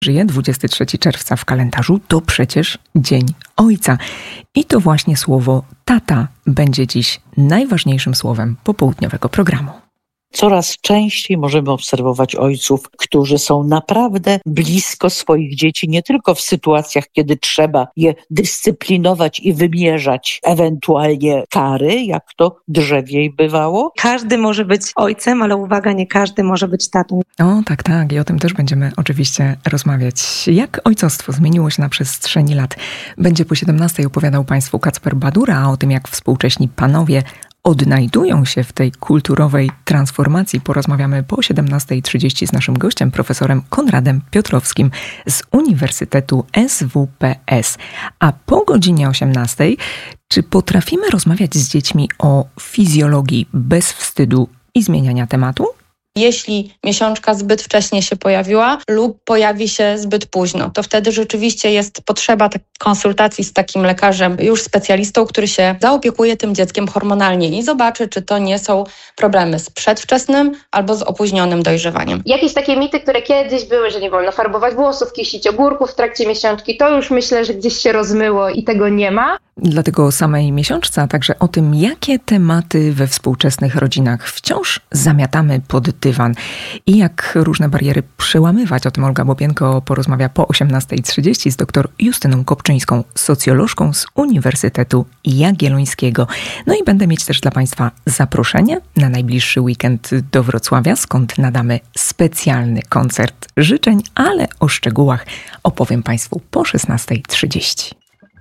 żyje 23 czerwca w kalendarzu, to przecież Dzień Ojca. I to właśnie słowo tata będzie dziś najważniejszym słowem popołudniowego programu. Coraz częściej możemy obserwować ojców, którzy są naprawdę blisko swoich dzieci, nie tylko w sytuacjach, kiedy trzeba je dyscyplinować i wymierzać ewentualnie kary, jak to drzewiej bywało. Każdy może być ojcem, ale uwaga, nie każdy może być tatą. O, tak. I o tym też będziemy oczywiście rozmawiać. Jak ojcostwo zmieniło się na przestrzeni lat, będzie po 17:00 opowiadał Państwu Kacper Badura, a o tym, jak współcześni panowie odnajdują się w tej kulturowej transformacji, porozmawiamy po 17:30 z naszym gościem, profesorem Konradem Piotrowskim z Uniwersytetu SWPS. A po godzinie 18:00 czy potrafimy rozmawiać z dziećmi o fizjologii bez wstydu i zmieniania tematu? Jeśli miesiączka zbyt wcześnie się pojawiła lub pojawi się zbyt późno, to wtedy rzeczywiście jest potrzeba konsultacji z takim lekarzem, już specjalistą, który się zaopiekuje tym dzieckiem hormonalnie i zobaczy, czy to nie są problemy z przedwczesnym albo z opóźnionym dojrzewaniem. Jakieś takie mity, które kiedyś były, że nie wolno farbować włosów, kisić ogórków w trakcie miesiączki, to już myślę, że gdzieś się rozmyło i tego nie ma. Dlatego o samej miesiączce, a także o tym, jakie tematy we współczesnych rodzinach wciąż zamiatamy pod dywan i jak różne bariery przełamywać. O tym Olga Bobienko porozmawia po 18:30 z dr Justyną Kopczyńską, socjolożką z Uniwersytetu Jagiellońskiego. No i będę mieć też dla Państwa zaproszenie na najbliższy weekend do Wrocławia, skąd nadamy specjalny koncert życzeń, ale o szczegółach opowiem Państwu po 16:30.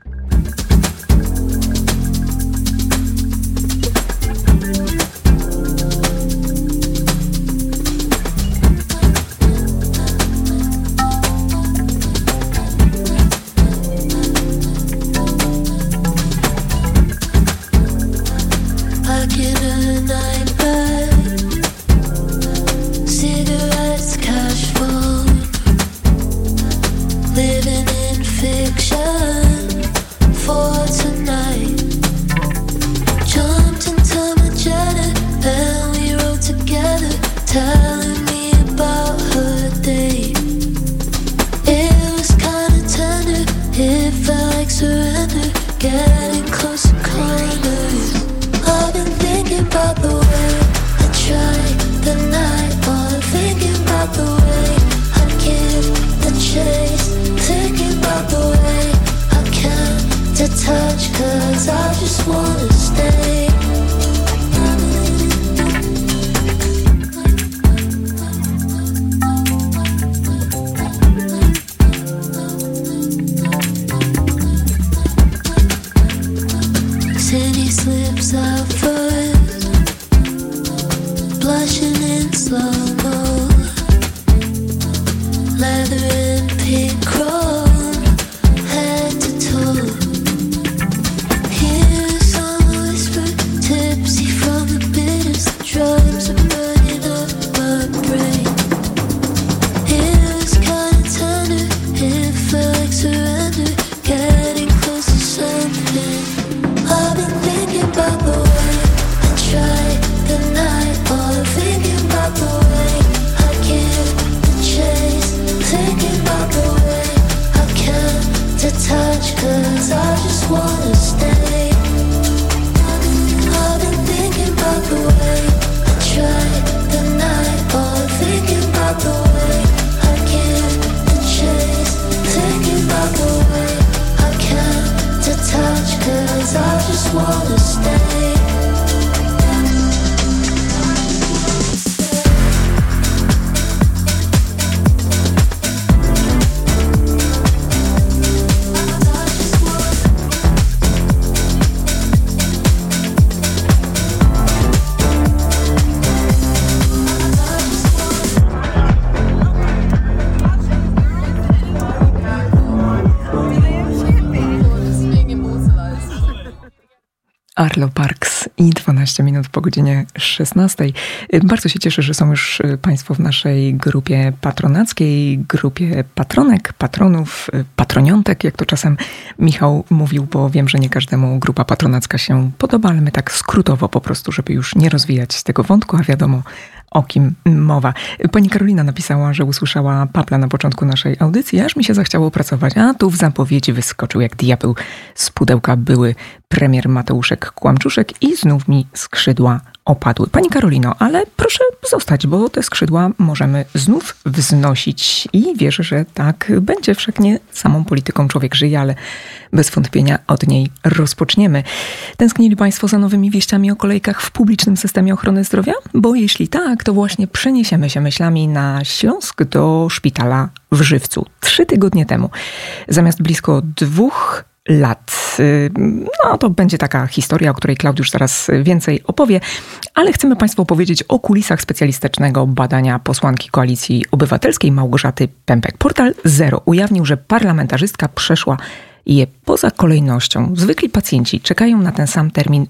Arlo Parks i 12 minut po godzinie 16:00. Bardzo się cieszę, że są już Państwo w naszej grupie patronackiej, grupie patronek, patronów, patroniątek, jak to czasem Michał mówił, bo wiem, że nie każdemu grupa patronacka się podoba, ale my tak skrótowo po prostu, żeby już nie rozwijać tego wątku, a wiadomo, o kim mowa. Pani Karolina napisała, że usłyszała papla na początku naszej audycji, aż mi się zachciało pracować, a tu w zapowiedzi wyskoczył jak diabeł z pudełka były premier Mateuszek Kłamczuszek i znów mi skrzydła opadły. Pani Karolino, ale proszę zostać, bo te skrzydła możemy znów wznosić i wierzę, że tak będzie. Wszak nie samą polityką człowiek żyje, ale bez wątpienia od niej rozpoczniemy. Tęsknili Państwo za nowymi wieściami o kolejkach w publicznym systemie ochrony zdrowia? Bo jeśli tak, to właśnie przeniesiemy się myślami na Śląsk do szpitala w Żywcu. 3 tygodnie temu, zamiast blisko 2 lat. No to będzie taka historia, o której Klaudiusz zaraz więcej opowie, ale chcemy Państwu opowiedzieć o kulisach specjalistycznego badania posłanki Koalicji Obywatelskiej Małgorzaty Pępek. Portal Zero ujawnił, że parlamentarzystka przeszła je poza kolejnością. Zwykli pacjenci czekają na ten sam termin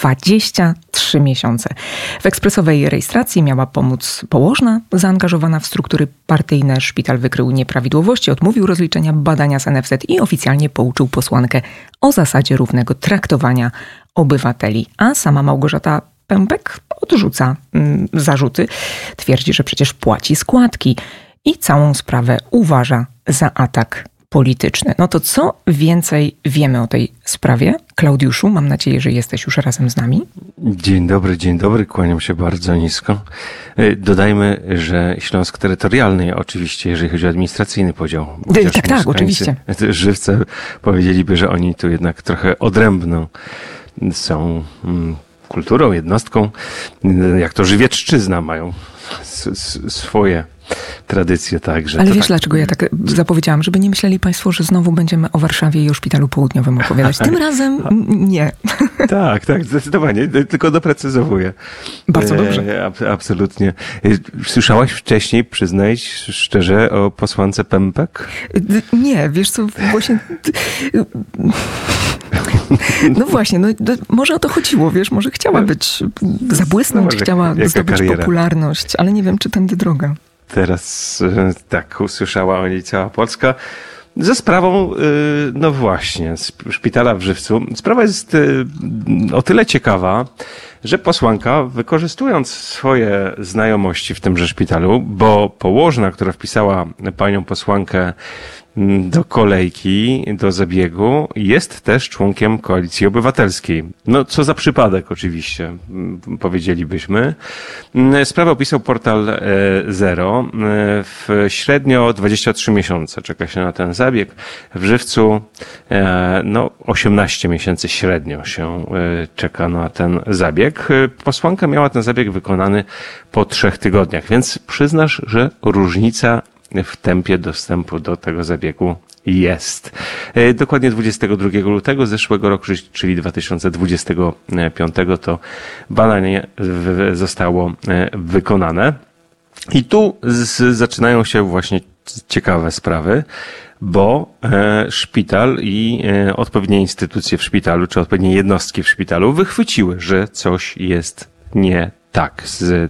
23 miesiące. W ekspresowej rejestracji miała pomóc położna zaangażowana w struktury partyjne. Szpital wykrył nieprawidłowości, odmówił rozliczenia badania z NFZ i oficjalnie pouczył posłankę o zasadzie równego traktowania obywateli. A sama Małgorzata Pępek odrzuca zarzuty. Twierdzi, że przecież płaci składki i całą sprawę uważa za atak polityczny. No to co więcej wiemy o tej sprawie? Klaudiuszu, mam nadzieję, że jesteś już razem z nami. Dzień dobry, kłaniam się bardzo nisko. Dodajmy, że Śląsk terytorialny oczywiście, jeżeli chodzi o administracyjny podział. Tak, oczywiście. Żywce powiedzieliby, że oni tu jednak trochę odrębną są kulturą, jednostką. Jak to Żywiecczyzna mają swoje tradycje także. Ale wiesz, dlaczego ja tak zapowiedziałam? Żeby nie myśleli Państwo, że znowu będziemy o Warszawie i o Szpitalu Południowym opowiadać. Tym razem nie. Tak, zdecydowanie. Tylko doprecyzowuję. Bardzo dobrze. Absolutnie. Słyszałaś wcześniej, przyznaj szczerze, o posłance Pępek? Nie, wiesz co, właśnie... No właśnie, może o to chodziło, wiesz, może chciała być, zabłysnąć, chciała zdobyć popularność, ale nie wiem, czy tędy droga. Teraz tak usłyszała o niej cała Polska. Ze sprawą, no właśnie, szpitala w Żywcu. Sprawa jest o tyle ciekawa, że posłanka, wykorzystując swoje znajomości w tymże szpitalu, bo położna, która wpisała panią posłankę do kolejki, do zabiegu, jest też członkiem Koalicji Obywatelskiej. No, co za przypadek oczywiście, powiedzielibyśmy. Sprawę opisał portal Zero. W średnio 23 miesiące czeka się na ten zabieg. W Żywcu 18 miesięcy średnio się czeka na ten zabieg. Posłanka miała ten zabieg wykonany po 3 tygodniach, więc przyznasz, że różnica w tempie dostępu do tego zabiegu jest. Dokładnie 22 lutego zeszłego roku, czyli 2025, to badanie zostało wykonane. I tu zaczynają się właśnie ciekawe sprawy, bo szpital i odpowiednie instytucje w szpitalu, czy odpowiednie jednostki w szpitalu wychwyciły, że coś jest nie tak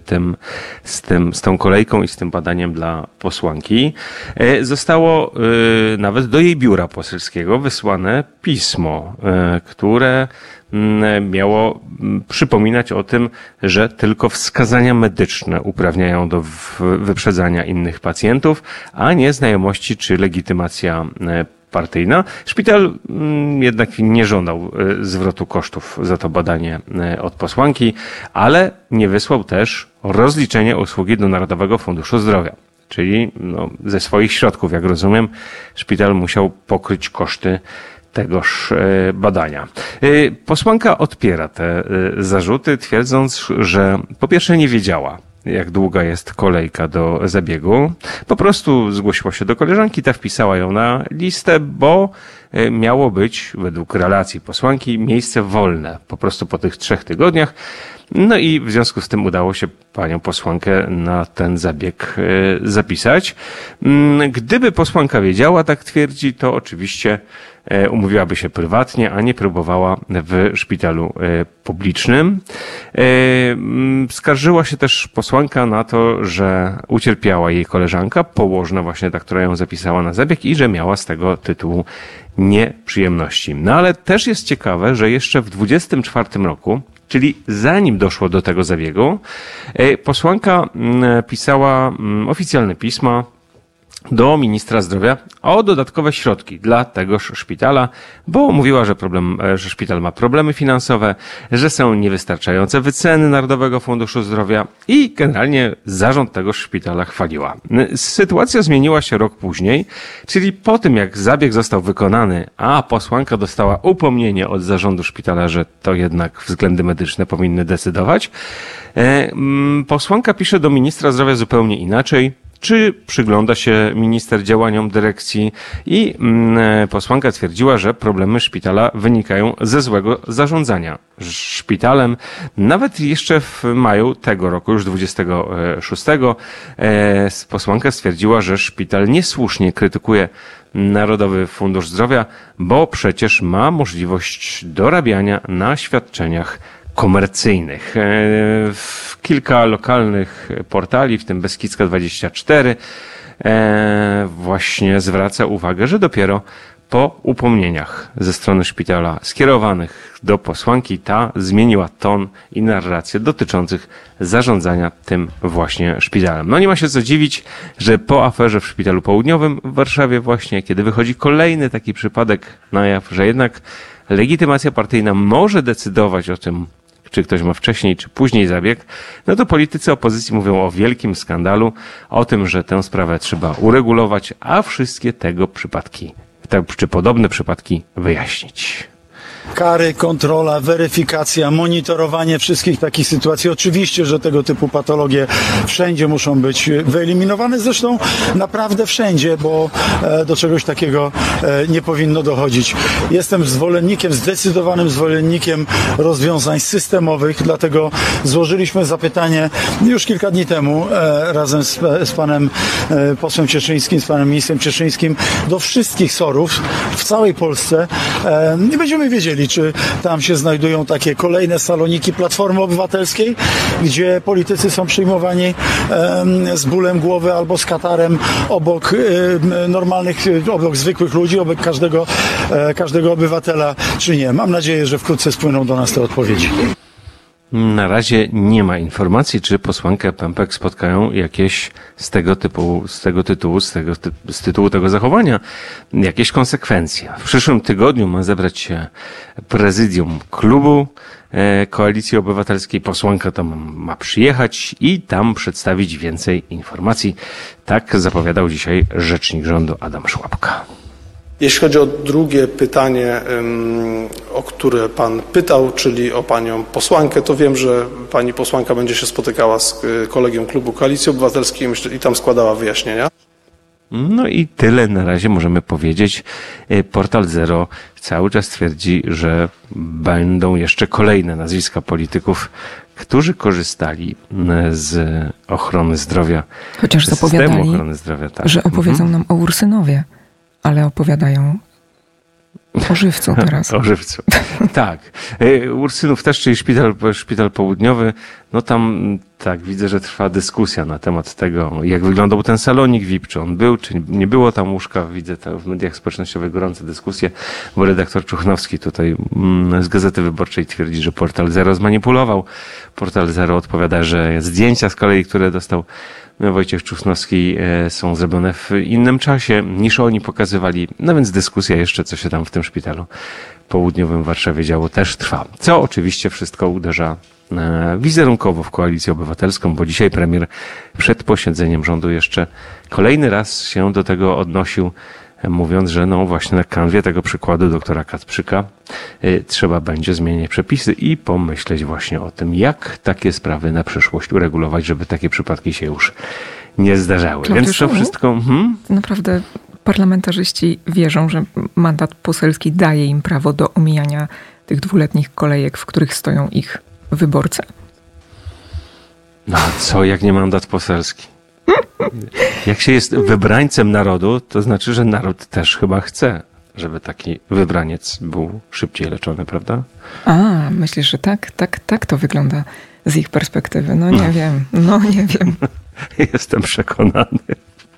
z tą kolejką i z tym badaniem dla posłanki. Zostało nawet do jej biura poselskiego wysłane pismo, które miało przypominać o tym, że tylko wskazania medyczne uprawniają do wyprzedzania innych pacjentów, a nie znajomości czy legitymacja partyjna. Szpital jednak nie żądał zwrotu kosztów za to badanie od posłanki, ale nie wysłał też rozliczenia usługi do Narodowego Funduszu Zdrowia. Czyli ze swoich środków, jak rozumiem, szpital musiał pokryć koszty tegoż badania. Posłanka odpiera te zarzuty, twierdząc, że po pierwsze nie wiedziała, jak długa jest kolejka do zabiegu. Po prostu zgłosiła się do koleżanki, ta wpisała ją na listę, bo miało być, według relacji posłanki, miejsce wolne po prostu po tych 3 tygodniach. No i w związku z tym udało się panią posłankę na ten zabieg zapisać. Gdyby posłanka wiedziała, tak twierdzi, to oczywiście umówiłaby się prywatnie, a nie próbowała w szpitalu publicznym. Skarżyła się też posłanka na to, że ucierpiała jej koleżanka, położna właśnie ta, która ją zapisała na zabieg i że miała z tego tytułu nieprzyjemności. No ale też jest ciekawe, że jeszcze w 24 roku, Czyli zanim doszło do tego zabiegu, posłanka pisała oficjalne pisma do ministra zdrowia o dodatkowe środki dla tegoż szpitala, bo mówiła, że szpital ma problemy finansowe, że są niewystarczające wyceny Narodowego Funduszu Zdrowia i generalnie zarząd tegoż szpitala chwaliła. Sytuacja zmieniła się rok później, czyli po tym jak zabieg został wykonany, a posłanka dostała upomnienie od zarządu szpitala, że to jednak względy medyczne powinny decydować, posłanka pisze do ministra zdrowia zupełnie inaczej. Czy przygląda się minister działaniom dyrekcji i posłanka twierdziła, że problemy szpitala wynikają ze złego zarządzania szpitalem. Nawet jeszcze w maju tego roku, już 26, posłanka stwierdziła, że szpital niesłusznie krytykuje Narodowy Fundusz Zdrowia, bo przecież ma możliwość dorabiania na świadczeniach komercyjnych. Kilka lokalnych portali, w tym Beskidzka24, właśnie zwraca uwagę, że dopiero po upomnieniach ze strony szpitala skierowanych do posłanki ta zmieniła ton i narrację dotyczących zarządzania tym właśnie szpitalem. No nie ma się co dziwić, że po aferze w Szpitalu Południowym w Warszawie właśnie, kiedy wychodzi kolejny taki przypadek na jaw, że jednak legitymacja partyjna może decydować o tym, czy ktoś ma wcześniej, czy później zabieg, no to politycy opozycji mówią o wielkim skandalu, o tym, że tę sprawę trzeba uregulować, a wszystkie tego przypadki, czy podobne przypadki wyjaśnić. Kary, kontrola, weryfikacja, monitorowanie wszystkich takich sytuacji. Oczywiście, że tego typu patologie wszędzie muszą być wyeliminowane. Zresztą naprawdę wszędzie, bo do czegoś takiego nie powinno dochodzić. Jestem zdecydowanym zwolennikiem rozwiązań systemowych, dlatego złożyliśmy zapytanie już kilka dni temu razem z panem posłem Cieszyńskim, z panem ministrem Cieszyńskim do wszystkich SOR-ów w całej Polsce i będziemy wiedzieli, czy tam się znajdują takie kolejne saloniki Platformy Obywatelskiej, gdzie politycy są przyjmowani z bólem głowy albo z katarem obok obok zwykłych ludzi, obok każdego obywatela, czy nie. Mam nadzieję, że wkrótce spłyną do nas te odpowiedzi. Na razie nie ma informacji, czy posłankę Pępek spotkają jakieś z tytułu tego zachowania jakieś konsekwencje. W przyszłym tygodniu ma zebrać się prezydium klubu Koalicji Obywatelskiej. Posłanka tam ma przyjechać i tam przedstawić więcej informacji. Tak zapowiadał dzisiaj rzecznik rządu Adam Szłapka. Jeśli chodzi o drugie pytanie, o które pan pytał, czyli o panią posłankę, to wiem, że pani posłanka będzie się spotykała z kolegium klubu Koalicji Obywatelskiej i tam składała wyjaśnienia. No i tyle na razie możemy powiedzieć. Portal Zero cały czas twierdzi, że będą jeszcze kolejne nazwiska polityków, którzy korzystali z ochrony zdrowia. Chociaż zapowiadali, ochrony zdrowia, tak. Że opowiedzą nam o Ursynowie. Ale opowiadają o Żywcu teraz. O Żywcu. Tak. Ursynów też, czyli szpital południowy. No tam tak widzę, że trwa dyskusja na temat tego, jak wyglądał ten salonik VIP, czy on był, czy nie było tam łóżka. Widzę w mediach społecznościowych gorące dyskusje, bo redaktor Czuchnowski tutaj z Gazety Wyborczej twierdzi, że Portal Zero zmanipulował. Portal Zero odpowiada, że zdjęcia z kolei, które dostał Wojciech Czuchnowski, są zrobione w innym czasie niż oni pokazywali. No więc dyskusja jeszcze, co się tam w tym szpitalu południowym w Warszawie działo, też trwa. Co oczywiście wszystko uderza wizerunkowo w Koalicję Obywatelską, bo dzisiaj premier przed posiedzeniem rządu jeszcze kolejny raz się do tego odnosił, mówiąc, że no właśnie na kanwie tego przykładu doktora Kacprzyka trzeba będzie zmienić przepisy i pomyśleć właśnie o tym, jak takie sprawy na przyszłość uregulować, żeby takie przypadki się już nie zdarzały. No, więc to wszystko... Naprawdę parlamentarzyści wierzą, że mandat poselski daje im prawo do omijania tych 2-letnich kolejek, w których stoją ich wyborcy. No a co, jak nie mandat poselski? Jak się jest wybrańcem narodu, to znaczy, że naród też chyba chce, żeby taki wybraniec był szybciej leczony, prawda? A, myślisz, że tak to wygląda z ich perspektywy. No nie wiem. Jestem przekonany.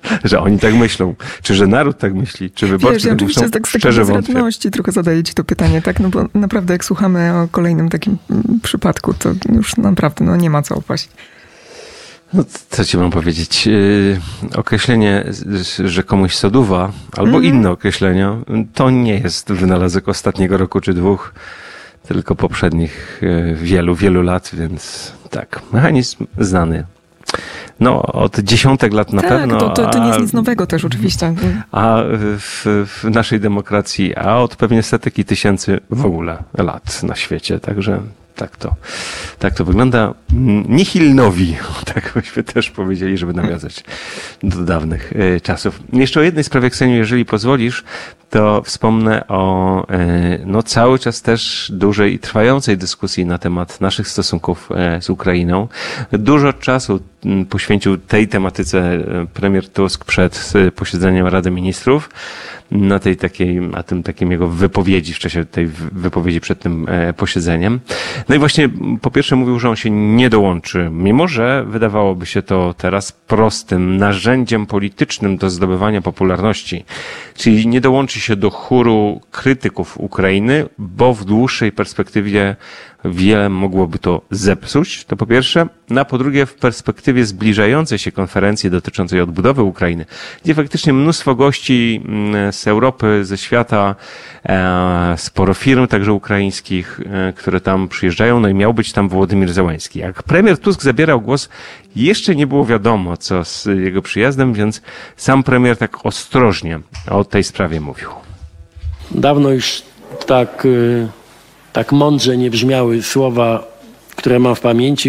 że oni tak myślą, czy że naród tak myśli, czy wyborcy tak myślą. Tak z takiej bezradności trochę zadaję ci to pytanie, tak? No bo naprawdę jak słuchamy o kolejnym takim przypadku, to już naprawdę nie ma co opaść. No, co ci mam powiedzieć? Określenie, że komuś soduwa, albo inne określenia, to nie jest wynalazek ostatniego roku czy 2, tylko poprzednich wielu lat, więc tak, mechanizm znany. No, od dziesiątek lat na pewno. To nie jest nic nowego też oczywiście. A w naszej demokracji, a od pewnie setek i tysięcy w ogóle lat na świecie, także tak to wygląda. Nihil novi, tak byśmy też powiedzieli, żeby nawiązać do dawnych czasów. Jeszcze o jednej sprawie, Kseniu, jeżeli pozwolisz, to wspomnę o cały czas też dużej i trwającej dyskusji na temat naszych stosunków z Ukrainą. Dużo czasu poświęcił tej tematyce premier Tusk przed posiedzeniem Rady Ministrów. Na tym takim jego wypowiedzi, w czasie tej wypowiedzi przed tym posiedzeniem. No i właśnie po pierwsze mówił, że on się nie dołączy, mimo że wydawałoby się to teraz prostym narzędziem politycznym do zdobywania popularności. Czyli nie dołączy się do chóru krytyków Ukrainy, bo w dłuższej perspektywie wiele mogłoby to zepsuć, to po pierwsze. A po drugie, w perspektywie zbliżającej się konferencji dotyczącej odbudowy Ukrainy, gdzie faktycznie mnóstwo gości z Europy, ze świata, sporo firm także ukraińskich, które tam przyjeżdżają, no i miał być tam Wołodymyr Zełenski. Jak premier Tusk zabierał głos, jeszcze nie było wiadomo, co z jego przyjazdem, więc sam premier tak ostrożnie o tej sprawie mówił. Dawno już tak mądrze nie brzmiały słowa, które mam w pamięci,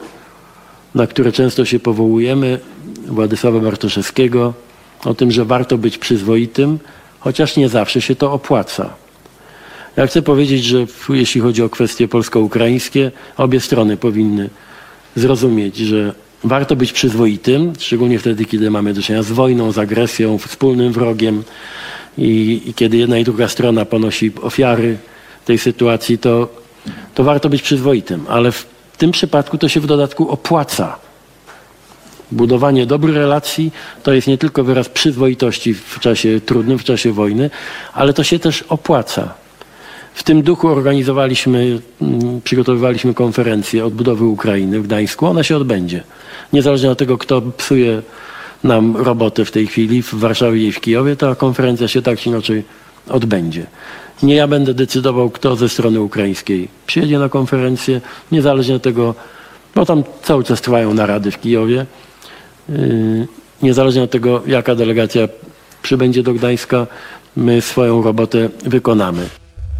na które często się powołujemy, Władysława Bartoszewskiego, o tym, że warto być przyzwoitym, chociaż nie zawsze się to opłaca. Ja chcę powiedzieć, że jeśli chodzi o kwestie polsko-ukraińskie, obie strony powinny zrozumieć, że warto być przyzwoitym, szczególnie wtedy, kiedy mamy do czynienia z wojną, z agresją, wspólnym wrogiem i kiedy jedna i druga strona ponosi ofiary tej sytuacji, to warto być przyzwoitym, ale w tym przypadku to się w dodatku opłaca. Budowanie dobrych relacji to jest nie tylko wyraz przyzwoitości w czasie trudnym, w czasie wojny, ale to się też opłaca. W tym duchu przygotowywaliśmy konferencję odbudowy Ukrainy w Gdańsku. Ona się odbędzie. Niezależnie od tego, kto psuje nam robotę w tej chwili w Warszawie i w Kijowie, ta konferencja się tak czy inaczej odbędzie. Nie ja będę decydował, kto ze strony ukraińskiej przyjedzie na konferencję, niezależnie od tego, bo tam cały czas trwają narady w Kijowie, niezależnie od tego, jaka delegacja przybędzie do Gdańska, my swoją robotę wykonamy.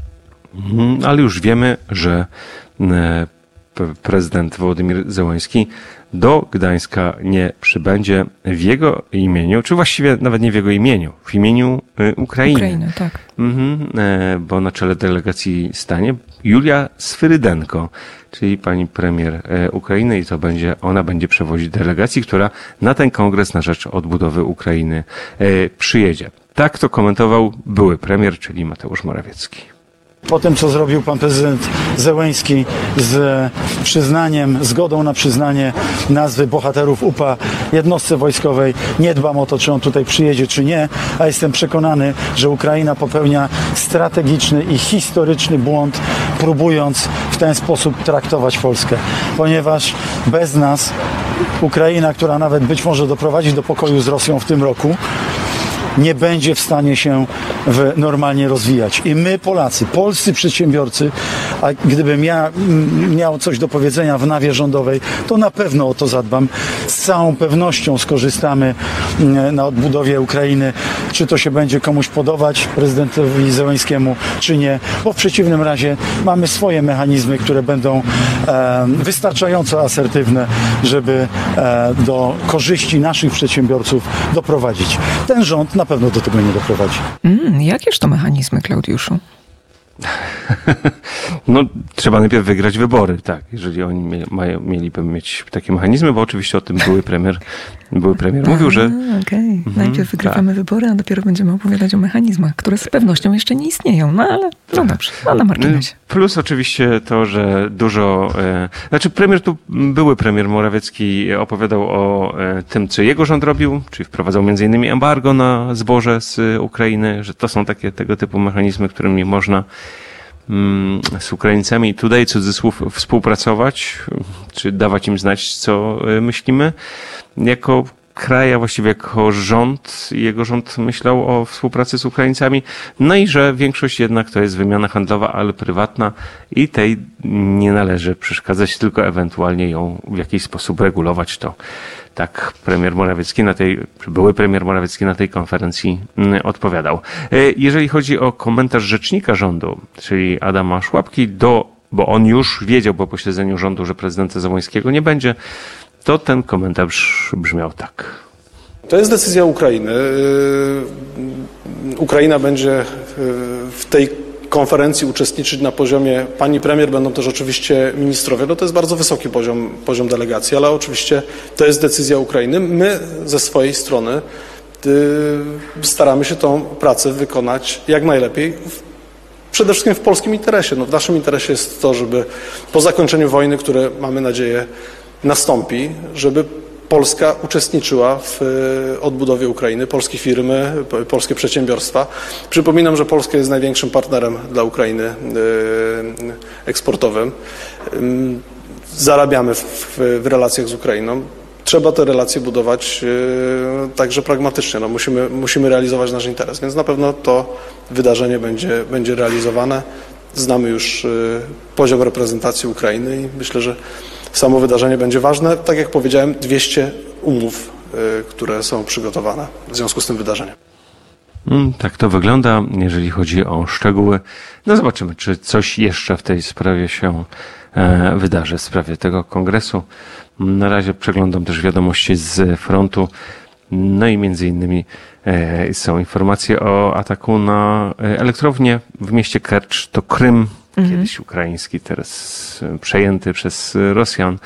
Ale już wiemy, że prezydent Wołodymyr Zełenski do Gdańska nie przybędzie w jego imieniu, czy właściwie nawet nie w jego imieniu, w imieniu Ukrainy. Ukrainy, tak. Bo na czele delegacji stanie Julia Swyrydenko, czyli pani premier Ukrainy, i ona będzie przewozić delegacji, która na ten kongres na rzecz odbudowy Ukrainy przyjedzie. Tak to komentował były premier, czyli Mateusz Morawiecki. Po tym, co zrobił pan prezydent Zełenski z zgodą na przyznanie nazwy bohaterów UPA jednostce wojskowej, nie dbam o to, czy on tutaj przyjedzie, czy nie, a jestem przekonany, że Ukraina popełnia strategiczny i historyczny błąd, próbując w ten sposób traktować Polskę. Ponieważ bez nas Ukraina, która nawet być może doprowadzi do pokoju z Rosją w tym roku, nie będzie w stanie się normalnie rozwijać. I my, Polacy, polscy przedsiębiorcy, a gdybym ja miał coś do powiedzenia w nawie rządowej, to na pewno o to zadbam. Z całą pewnością skorzystamy na odbudowie Ukrainy, czy to się będzie komuś podobać, prezydentowi Zełenskiemu, czy nie, bo w przeciwnym razie mamy swoje mechanizmy, które będą wystarczająco asertywne, żeby do korzyści naszych przedsiębiorców doprowadzić. Ten rząd na pewno do tego nie doprowadzi. Jakież to mechanizmy, Klaudiuszu? No, trzeba najpierw wygrać wybory, tak, jeżeli oni mieliby mieć takie mechanizmy, bo oczywiście o tym były premier były premier mówił, że... Okej. Najpierw wygrywamy wybory, a dopiero będziemy opowiadać o mechanizmach, które z pewnością jeszcze nie istnieją. No ale no dobrze, na marginesie. Plus oczywiście to, że dużo... były premier Morawiecki opowiadał o tym, co jego rząd robił, czyli wprowadzał m.in. embargo na zboże z Ukrainy, że to są takie tego typu mechanizmy, którymi można z Ukraińcami, tutaj cudzysłów, współpracować, czy dawać im znać, co myślimy. Jako kraj, a właściwie jako rząd, jego rząd myślał o współpracy z Ukraińcami, no i że większość jednak to jest wymiana handlowa, ale prywatna i tej nie należy przeszkadzać, tylko ewentualnie ją w jakiś sposób regulować. To tak premier Morawiecki były premier Morawiecki na tej konferencji odpowiadał. Jeżeli chodzi o komentarz rzecznika rządu, czyli Adama Szłapki, bo on już wiedział po posiedzeniu rządu, że prezydenta Zełenskiego nie będzie, to ten komentarz brzmiał tak. To jest decyzja Ukrainy. Ukraina będzie w tej konferencji uczestniczyć na poziomie pani premier, będą też oczywiście ministrowie. No to jest bardzo wysoki poziom delegacji, ale oczywiście to jest decyzja Ukrainy. My ze swojej strony staramy się tą pracę wykonać jak najlepiej, przede wszystkim w polskim interesie. No w naszym interesie jest to, żeby po zakończeniu wojny, które mamy nadzieję nastąpi, żeby Polska uczestniczyła w odbudowie Ukrainy, polskie firmy, polskie przedsiębiorstwa. Przypominam, że Polska jest największym partnerem dla Ukrainy eksportowym. Zarabiamy w relacjach z Ukrainą. Trzeba te relacje budować także pragmatycznie. No musimy realizować nasz interes, więc na pewno to wydarzenie będzie realizowane. Znamy już poziom reprezentacji Ukrainy i myślę, że samo wydarzenie będzie ważne. Tak jak powiedziałem, 200 umów, które są przygotowane w związku z tym wydarzeniem. Tak to wygląda, jeżeli chodzi o szczegóły. No zobaczymy, czy coś jeszcze w tej sprawie się wydarzy, w sprawie tego kongresu. Na razie przeglądam też wiadomości z frontu. No i między innymi są informacje o ataku na elektrownię w mieście Kercz. To Krym, kiedyś ukraiński, teraz przejęty przez Rosjan,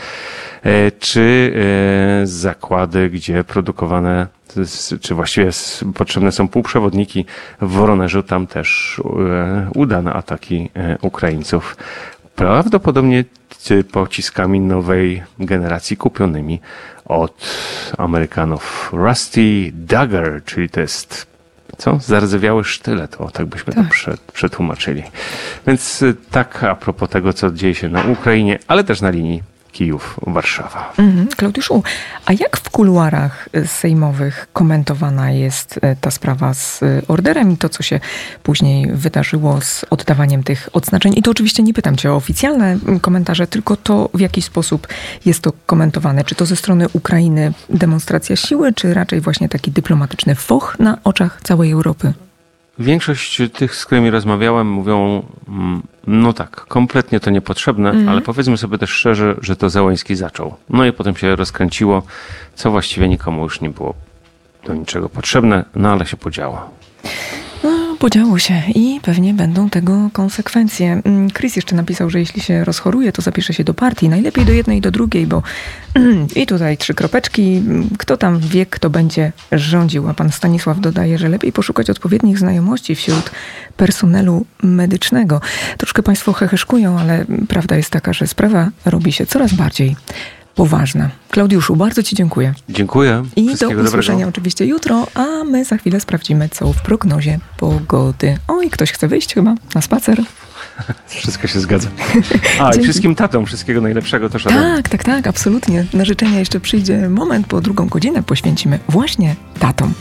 czy zakłady, gdzie produkowane, czy właściwie potrzebne są półprzewodniki w Woronerzu, tam też udane ataki Ukraińców. Prawdopodobnie pociskami nowej generacji kupionymi od Amerykanów. Rusty Dagger, czyli to jest zardzewiały sztylet, tak byśmy to przetłumaczyli. Więc tak a propos tego, co dzieje się na Ukrainie, ale też na linii Kijów-Warszawa. Klaudiuszu, a jak w kuluarach sejmowych komentowana jest ta sprawa z orderem i to, co się później wydarzyło z oddawaniem tych odznaczeń? I to oczywiście nie pytam cię o oficjalne komentarze, tylko to, w jaki sposób jest to komentowane. Czy to ze strony Ukrainy demonstracja siły, czy raczej właśnie taki dyplomatyczny foch na oczach całej Europy? Większość tych, z którymi rozmawiałem, mówią, no tak, kompletnie to niepotrzebne, ale powiedzmy sobie też szczerze, że to Zełenski zaczął. No i potem się rozkręciło, co właściwie nikomu już nie było do niczego potrzebne, no ale się podziało. No, podziało się i pewnie będą tego konsekwencje. Chris jeszcze napisał, że jeśli się rozchoruje, to zapisze się do partii. Najlepiej do jednej i do drugiej, bo i tutaj 3 kropeczki. Kto tam wie, kto będzie rządził. A pan Stanisław dodaje, że lepiej poszukać odpowiednich znajomości wśród personelu medycznego. Troszkę państwo heheszkują, ale prawda jest taka, że sprawa robi się coraz bardziej poważna. Klaudiuszu, bardzo ci dziękuję. Dziękuję. I do usłyszenia oczywiście jutro, a my za chwilę sprawdzimy, co w prognozie pogody. Oj, ktoś chce wyjść chyba na spacer. Wszystko się zgadza. I wszystkim tatom, wszystkiego najlepszego też. Tak, absolutnie. Na życzenia jeszcze przyjdzie moment, bo 2 godzinę poświęcimy właśnie tatom.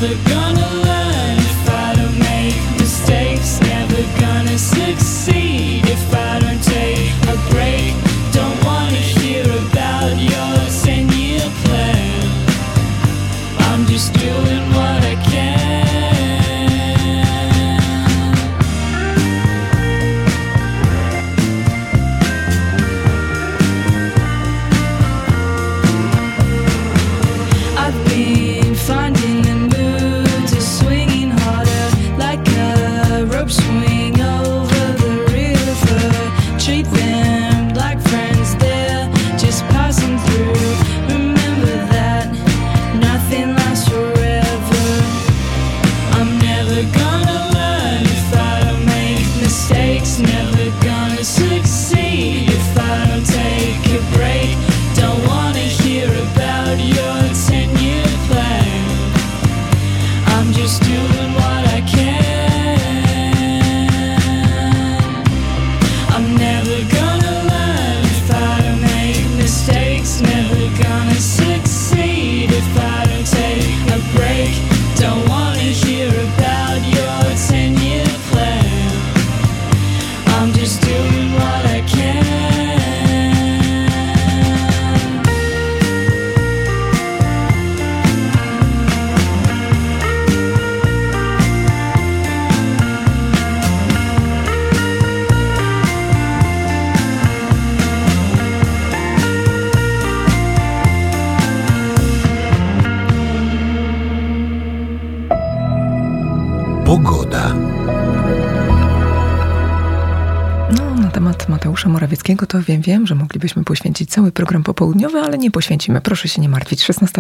Mateusza Morawieckiego to wiem, że moglibyśmy poświęcić cały program popołudniowy, ale nie poświęcimy. Proszę się nie martwić.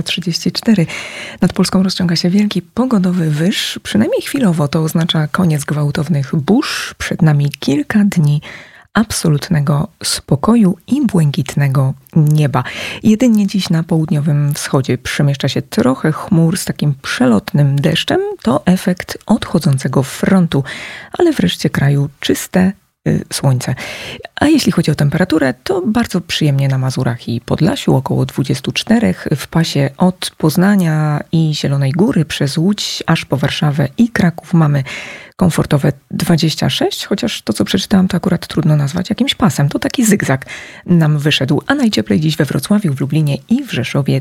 16:34. Nad Polską rozciąga się wielki pogodowy wyż. Przynajmniej chwilowo to oznacza koniec gwałtownych burz. Przed nami kilka dni absolutnego spokoju i błękitnego nieba. Jedynie dziś na południowym wschodzie przemieszcza się trochę chmur z takim przelotnym deszczem. To efekt odchodzącego frontu, ale w reszcie kraju czyste słońce. A jeśli chodzi o temperaturę, to bardzo przyjemnie na Mazurach i Podlasiu, około 24, w pasie od Poznania i Zielonej Góry przez Łódź aż po Warszawę i Kraków mamy komfortowe 26, chociaż to, co przeczytałam, to akurat trudno nazwać jakimś pasem. To taki zygzak nam wyszedł. A najcieplej dziś we Wrocławiu, w Lublinie i w Rzeszowie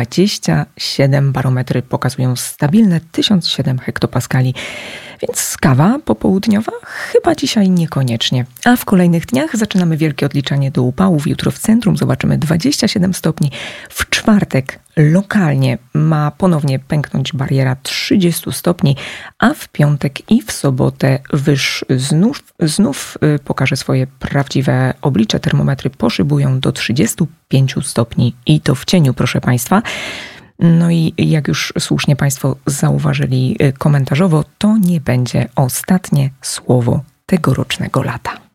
27. Barometry pokazują stabilne 1007 hektopaskali. Więc kawa popołudniowa chyba dzisiaj niekoniecznie. A w kolejnych dniach zaczynamy wielkie odliczanie do upałów. Jutro w centrum zobaczymy 27 stopni. W czwartek lokalnie ma ponownie pęknąć bariera 30 stopni, a w piątek i w sobotę wyż znów pokaże swoje prawdziwe oblicze. Termometry poszybują do 35 stopni i to w cieniu, proszę Państwa. No i jak już słusznie Państwo zauważyli komentarzowo, to nie będzie ostatnie słowo tegorocznego lata.